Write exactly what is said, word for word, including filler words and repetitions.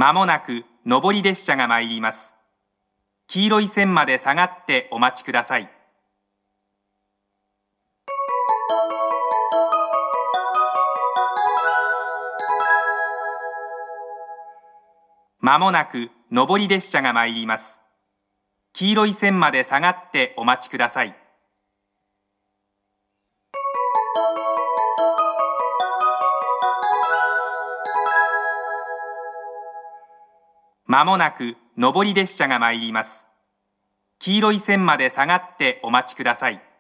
まもなく上り列車が参ります。黄色い線まで下がってお待ちください。まもなく上り列車が参ります。黄色い線まで下がってお待ちください。まもなく上り列車が参ります。黄色い線まで下がってお待ちください。